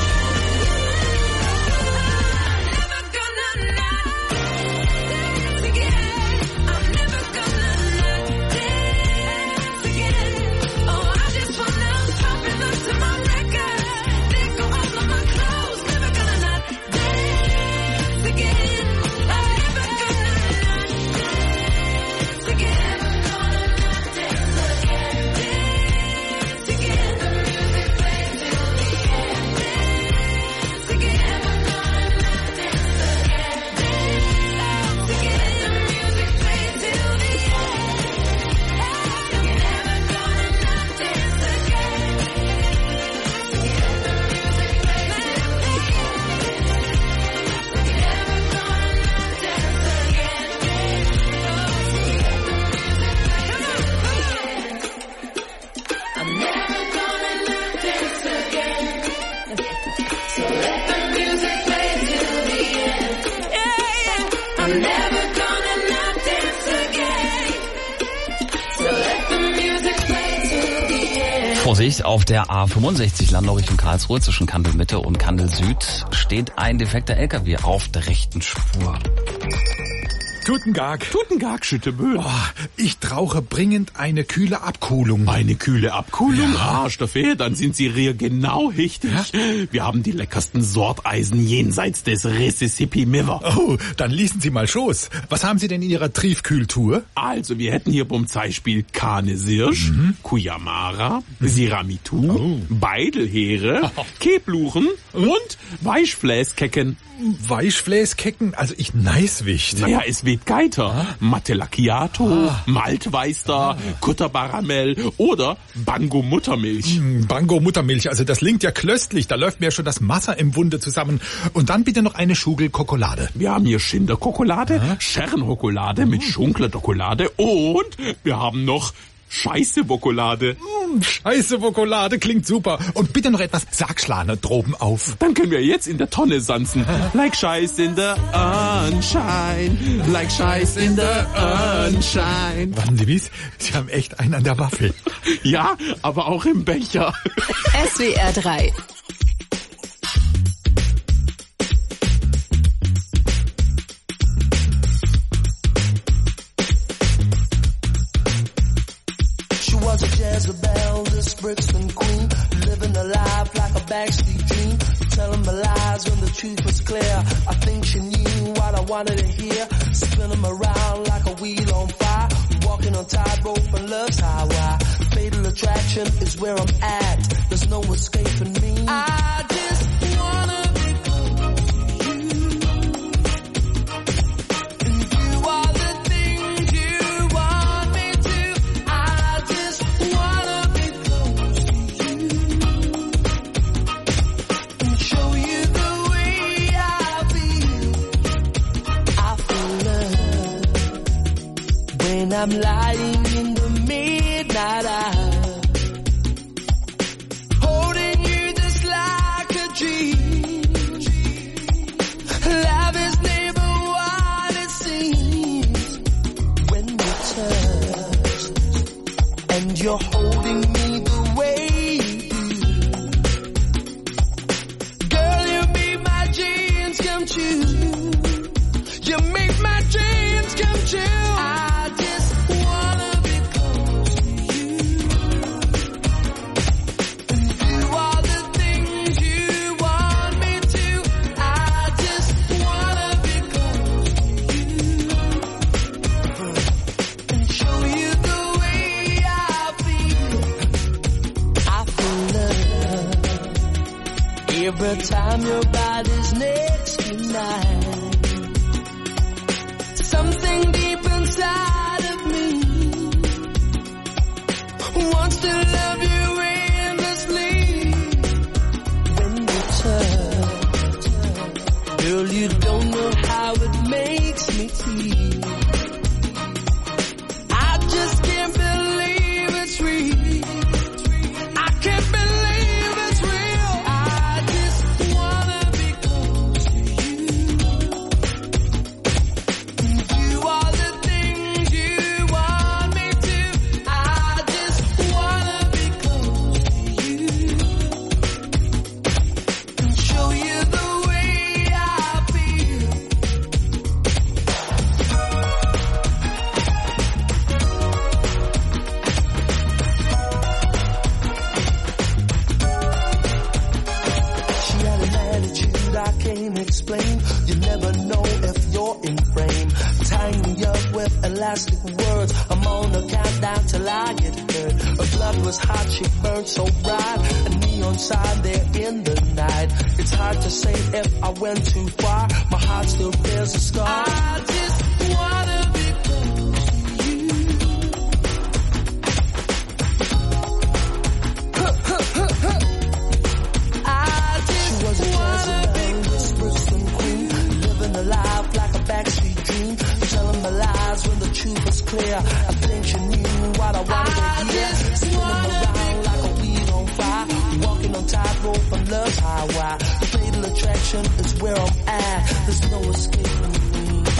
time. Never gonna not dance again. I'm never gonna not dance again. Oh, I just wanna pop it up to my record. Let go all of my clothes. Never gonna not dance again. I'm never gonna not dance again. Never gonna not dance again. Dance again. The music plays till the end. Dance again. Never gonna not dance again. Dance again. The music plays till the end. You're never gonna not dance again. I'm never gonna not dance again. So let the music play till the end. Yeah, yeah. I'm never gonna not dance again. So let the music play till the end. Vorsicht, auf der A fünfundsechzig Landau Richtung Karlsruhe zwischen Kandel Mitte und Kandel Süd steht ein defekter L K W auf der rechten Spur. Guten Tag. Guten Tag, Schütteböhl. Oh, ich brauche dringend eine kühle Abkühlung. Eine kühle Abkühlung? Ja. Ah, Steffe, dann sind Sie hier genau richtig. Ja? Wir haben die leckersten Sorteisen jenseits des Mississippi River. Oh, dann ließen Sie mal Schoß. Was haben Sie denn in Ihrer Triefkühltour? Also, wir hätten hier beim Beispiel Cane Sirsch, mhm. Kuyamara, mhm. Siramitu, oh. Beidelheere, oh. Kebluchen und Weichfläskecken. Weichfläskecken? Also ich Neiswicht. Naja, es wird Geiter, ah. Matte Macchiato, ah. Maltweister, ah. Kutter Baramel oder Bango Muttermilch. Mm, Bango Muttermilch, also das klingt ja klöstlich. Da läuft mir schon das Wasser im Munde zusammen. Und dann bitte noch eine Schugel Kokolade. Wir haben hier Schinderkokolade, ah. Scherrenhokolade oh. mit Schunklerdokolade und wir haben noch Scheiße Bokolade. Mm, Scheiße Bokolade klingt super. Und bitte noch etwas Sackschlane droben auf. Dann können wir jetzt in der Tonne sanzen. Like Scheiße in the Sunshine. Like Scheiße in the Sunshine. Warten Sie, wie's? Sie haben echt einen an der Waffel. Ja, aber auch im Becher. S W R drei. Was a Jezebel, this Brixton queen, living a life like a backstreet dream, telling my lies when the truth was clear. I think she knew what I wanted to hear, spin them around like a wheel on fire, walking on tightrope and love's highway. Fatal attraction is where I'm at, there's no escaping me. I just wanna be close to you, and you are the things you want me to. I just wanna be close to you and show you the way I feel. I feel love when I'm lying in the midnight hour, holding you just like a dream. Love is never what it seems when we touch, and you're holding me the way you do. Girl, you make my dreams come true. You make my dreams come true. I just wanna be close to you, and do all the things you want me to. I just wanna be close to you and show you the way I feel. I feel love every time your body's next to mine. Something deep inside of me wants to love you endlessly. When we touch, girl, you don't know how it makes me feel. I just can't believe it's real. I can't believe it's real. I just wanna be close to you You never know if you're in frame. Tying me up with elastic words. I'm on a countdown till I get hurt. Her blood was hot, she burned so bright. A neon sign there in the night. It's hard to say if I went too far. My heart still bears a scar. I just wanna be close to you. Huh, huh, huh, huh. I just wanna be Brooklyn queen, living a life like a backstreet dream, telling my lies when the truth was clear. I think you knew what I wanted to hear. Spinning around like a weed on fire, walking on tightrope from love's highway. The fatal attraction is where I'm at. There's no escaping me.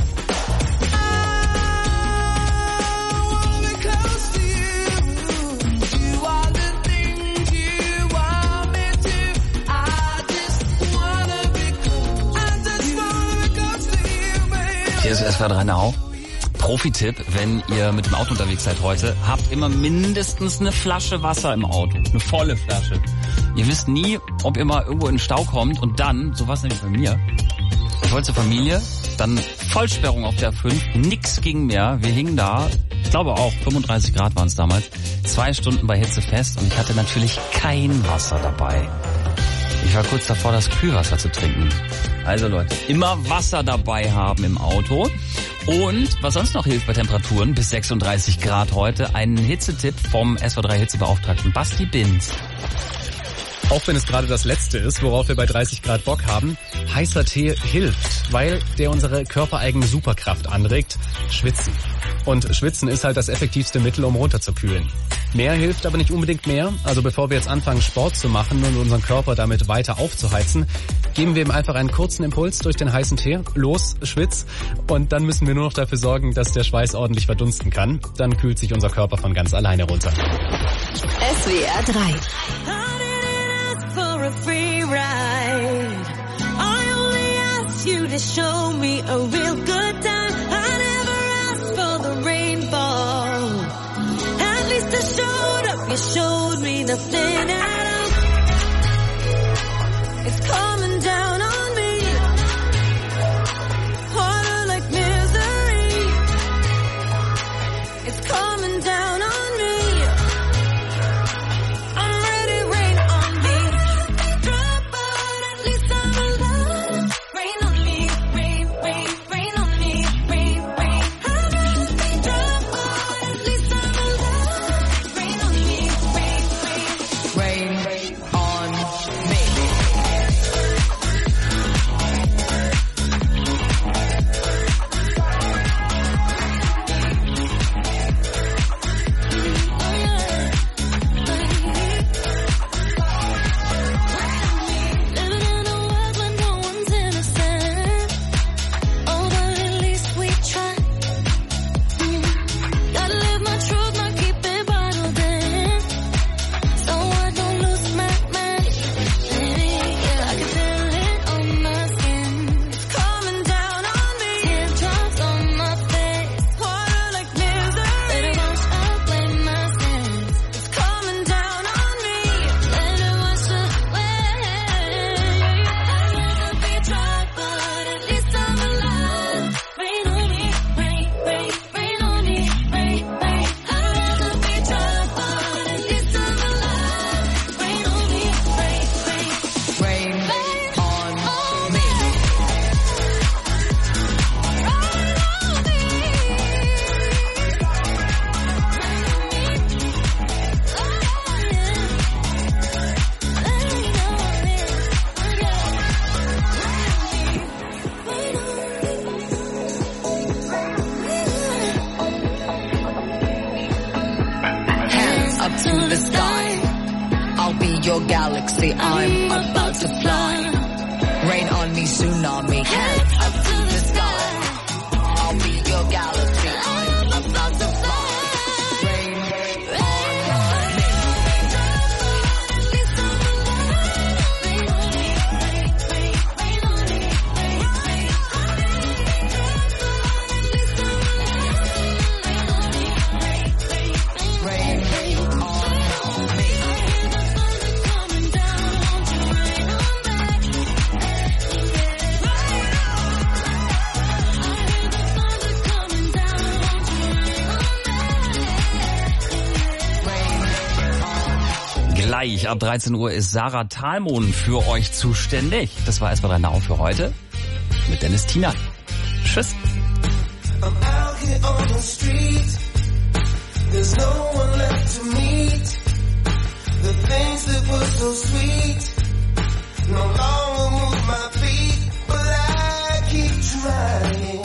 Hier ist S W R drei Now. Profi-Tipp, wenn ihr mit dem Auto unterwegs seid heute, habt immer mindestens eine Flasche Wasser im Auto. Eine volle Flasche. Ihr wisst nie, ob ihr mal irgendwo in den Stau kommt und dann, so war es nämlich bei mir, ich wollte zur Familie, dann Vollsperrung auf der fünf, nix ging mehr. Wir hingen da, ich glaube auch, fünfunddreißig Grad waren es damals, zwei Stunden bei Hitze fest und ich hatte natürlich kein Wasser dabei. Ich war kurz davor, das Kühlwasser zu trinken. Also Leute, immer Wasser dabei haben im Auto. Und was sonst noch hilft bei Temperaturen bis sechsunddreißig Grad heute, einen Hitzetipp vom S W R drei Hitzebeauftragten Basti Binz. Auch wenn es gerade das Letzte ist, worauf wir bei dreißig Grad Bock haben, heißer Tee hilft, weil der unsere körpereigene Superkraft anregt, Schwitzen. Und Schwitzen ist halt das effektivste Mittel, um runterzukühlen. Mehr hilft aber nicht unbedingt mehr. Also bevor wir jetzt anfangen, Sport zu machen und unseren Körper damit weiter aufzuheizen, geben wir ihm einfach einen kurzen Impuls durch den heißen Tee. Los, schwitz. Und dann müssen wir nur noch dafür sorgen, dass der Schweiß ordentlich verdunsten kann. Dann kühlt sich unser Körper von ganz alleine runter. S W R drei. For a free ride, I only asked you to show me a real good time. I never asked for the rainfall. At least I showed up, you showed me nothing at all. It's coming down on me, harder like misery. It's coming down on me. I'm ready, rain on me. your galaxy. I'm about to fly. Rain on me, tsunami. Hands up to the sky. I'll be your galaxy. I'm about to fly. Rain, rain on me. Rain, rain on me. Gleich ab dreizehn Uhr ist Sarah Thalmon für euch zuständig. Das war S W R drei Now für heute mit Dennis Tina. Tschüss. I'm out here on the street. There's no one left to meet. The things that were so sweet no longer move my feet, but I keep trying.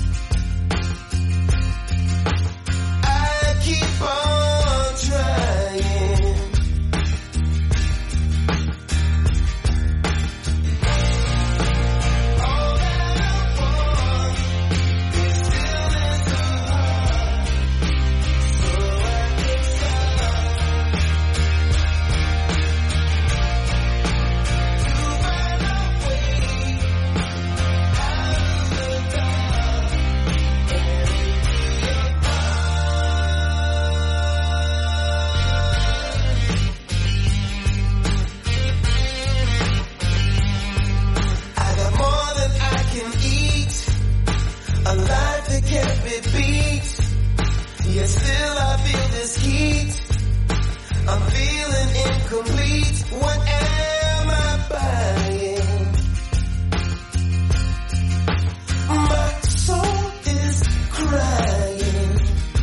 I keep on trying. All that I want is still in the heart, so I can start to find a way out of the dark and into your I got more than I can eat, a life that can't be beat. Yet still I feel this heat. I'm feeling incomplete. What am I buying? My soul is crying.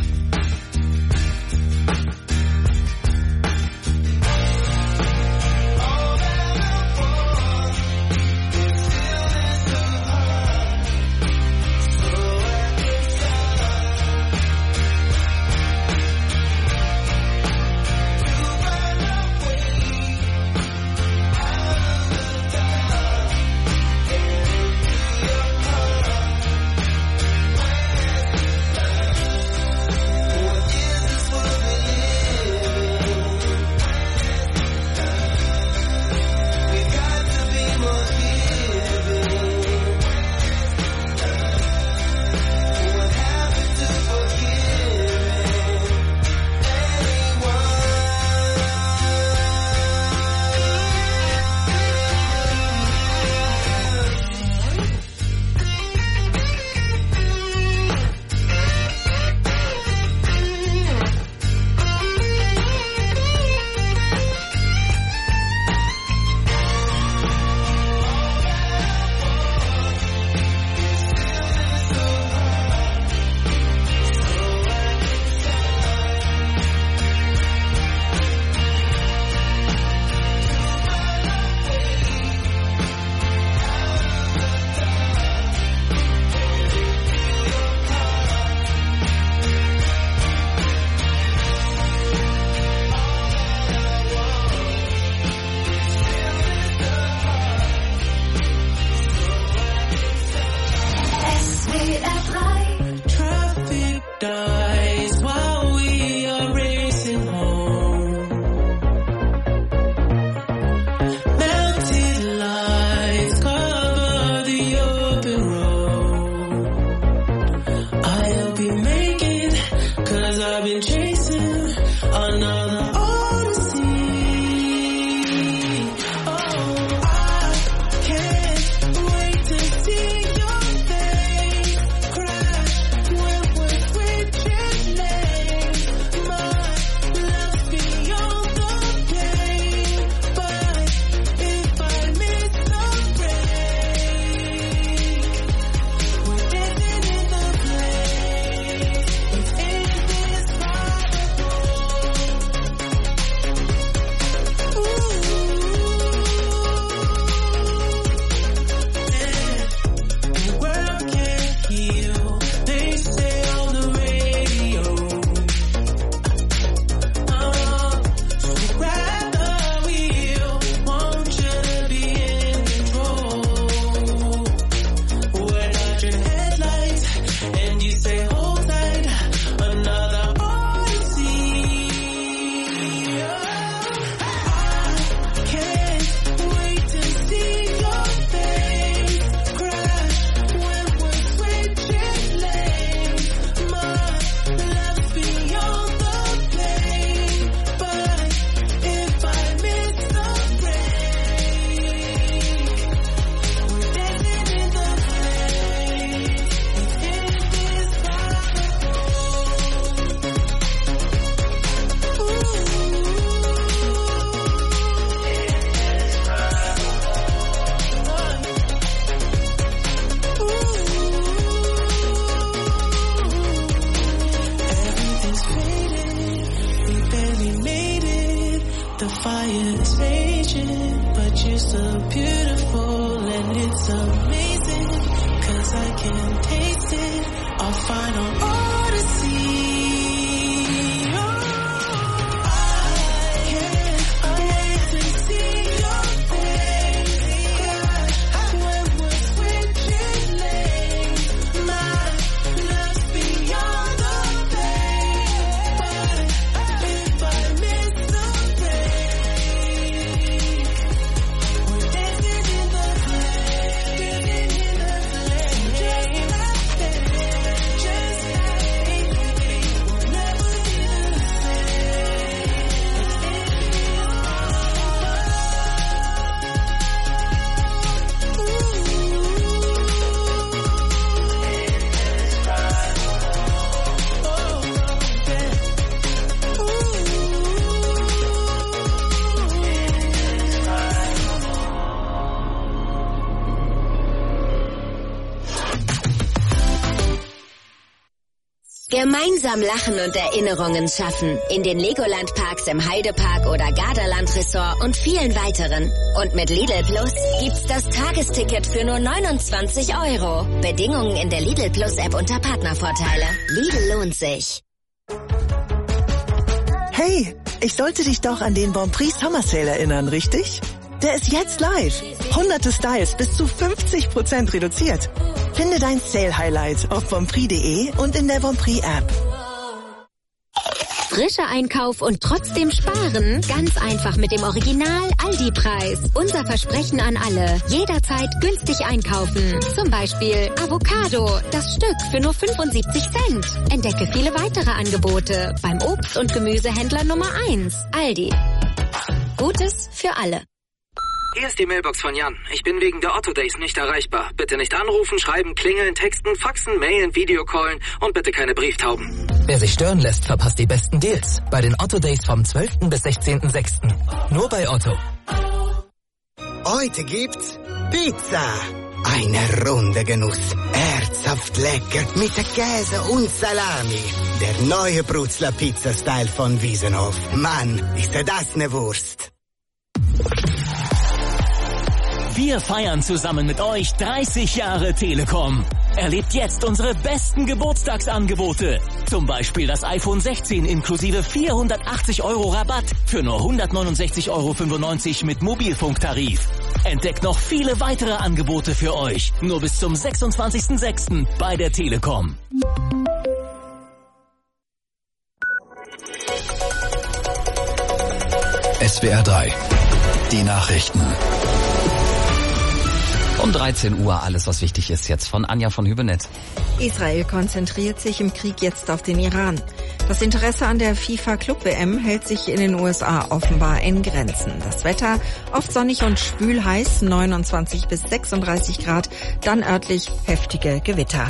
All that I want is still in the heart, so I can start to find a way out of the dark and into your heart. What is this world we live in? We got to be more giving. What happened to forgiving anyone? S W R drei. Traffic dies while we are racing home. Melted lights cover the open road. I'll be making, cause I've been chasing another odyssey. Oh, I can't wait to see your face crash when we're switching Gemeinsam lachen und Erinnerungen schaffen. In den Legoland-Parks im Heidepark oder Gardaland Resort und vielen weiteren. Und mit Lidl Plus gibt's das Tagesticket für nur neunundzwanzig Euro. Bedingungen in der Lidl Plus App unter Partnervorteile. Lidl lohnt sich. Hey, ich sollte dich doch an den Bonprix Summer Sale erinnern, richtig? Der ist jetzt live. Hunderte Styles bis zu fünfzig Prozent reduziert. Finde dein Sale-Highlight auf bonprix punkt de und in der Bonprix-App. Frischer Einkauf und trotzdem sparen? Ganz einfach mit dem Original-Aldi-Preis. Unser Versprechen an alle. Jederzeit günstig einkaufen. Zum Beispiel Avocado. Das Stück für nur fünfundsiebzig Cent. Entdecke viele weitere Angebote beim Obst- und Gemüsehändler Nummer eins. Aldi. Gutes für alle. Hier ist die Mailbox von Jan. Ich bin wegen der Otto Days nicht erreichbar. Bitte nicht anrufen, schreiben, klingeln, texten, faxen, mailen, Videocallen und bitte keine Brieftauben. Wer sich stören lässt, verpasst die besten Deals. Bei den Otto Days vom zwölften bis sechzehnten sechsten Nur bei Otto. Heute gibt's Pizza. Eine runde Genuss. Herzhaft lecker mit Käse und Salami. Der neue Brutzler Pizza-Style von Wiesenhof. Mann, ist das ne Wurst. Wir feiern zusammen mit euch dreißig Jahre Telekom. Erlebt jetzt unsere besten Geburtstagsangebote. Zum Beispiel das iPhone sechzehn inklusive vierhundertachtzig Euro Rabatt für nur hundertneunundsechzig Euro fünfundneunzig mit Mobilfunktarif. Entdeckt noch viele weitere Angebote für euch. Nur bis zum sechsundzwanzigsten sechsten bei der Telekom. S W R drei. Die Nachrichten. Um dreizehn Uhr alles, was wichtig ist, jetzt von Anja von Hübinette. Israel konzentriert sich im Krieg jetzt auf den Iran. Das Interesse an der FIFA-Club-W M hält sich in den U S A offenbar in Grenzen. Das Wetter oft sonnig und schwül heiß, neunundzwanzig bis sechsunddreißig Grad, dann örtlich heftige Gewitter.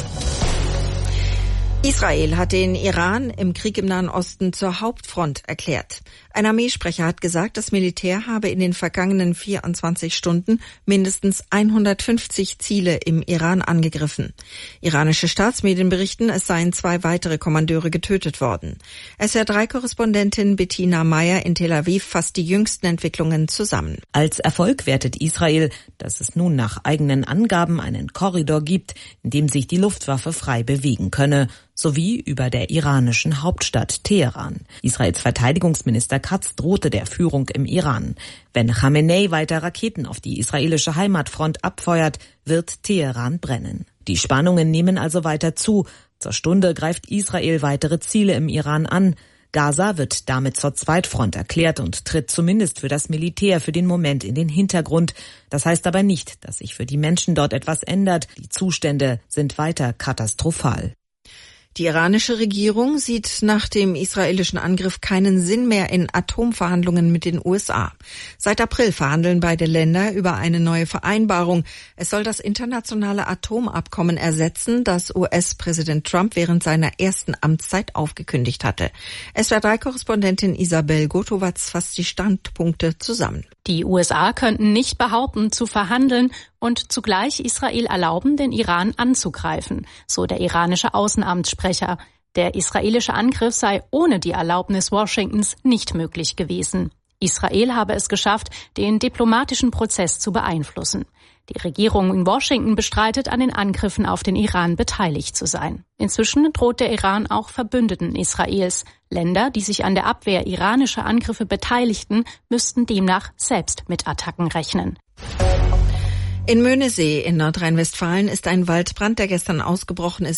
Israel hat den Iran im Krieg im Nahen Osten zur Hauptfront erklärt. Ein Armeesprecher hat gesagt, das Militär habe in den vergangenen vierundzwanzig Stunden mindestens hundertfünfzig Ziele im Iran angegriffen. Iranische Staatsmedien berichten, es seien zwei weitere Kommandeure getötet worden. S W R drei Korrespondentin Bettina Meyer in Tel Aviv fasst die jüngsten Entwicklungen zusammen. Als Erfolg wertet Israel, dass es nun nach eigenen Angaben einen Korridor gibt, in dem sich die Luftwaffe frei bewegen könne, sowie über der iranischen Hauptstadt Teheran. Israels Verteidigungsminister Katz drohte der Führung im Iran. Wenn Khamenei weiter Raketen auf die israelische Heimatfront abfeuert, wird Teheran brennen. Die Spannungen nehmen also weiter zu. Zur Stunde greift Israel weitere Ziele im Iran an. Gaza wird damit zur Zweitfront erklärt und tritt zumindest für das Militär für den Moment in den Hintergrund. Das heißt aber nicht, dass sich für die Menschen dort etwas ändert. Die Zustände sind weiter katastrophal. Die iranische Regierung sieht nach dem israelischen Angriff keinen Sinn mehr in Atomverhandlungen mit den U S A. Seit April verhandeln beide Länder über eine neue Vereinbarung. Es soll das internationale Atomabkommen ersetzen, das U S-Präsident Trump während seiner ersten Amtszeit aufgekündigt hatte. S W R drei Korrespondentin Isabel Gotowatz fasst die Standpunkte zusammen. Die U S A könnten nicht behaupten, zu verhandeln und zugleich Israel erlauben, den Iran anzugreifen, so der iranische Außenamtssprecher. Der israelische Angriff sei ohne die Erlaubnis Washingtons nicht möglich gewesen. Israel habe es geschafft, den diplomatischen Prozess zu beeinflussen. Die Regierung in Washington bestreitet, an den Angriffen auf den Iran beteiligt zu sein. Inzwischen droht der Iran auch Verbündeten Israels. Länder, die sich an der Abwehr iranischer Angriffe beteiligten, müssten demnach selbst mit Attacken rechnen. In Möhnesee in Nordrhein-Westfalen ist ein Waldbrand, der gestern ausgebrochen ist,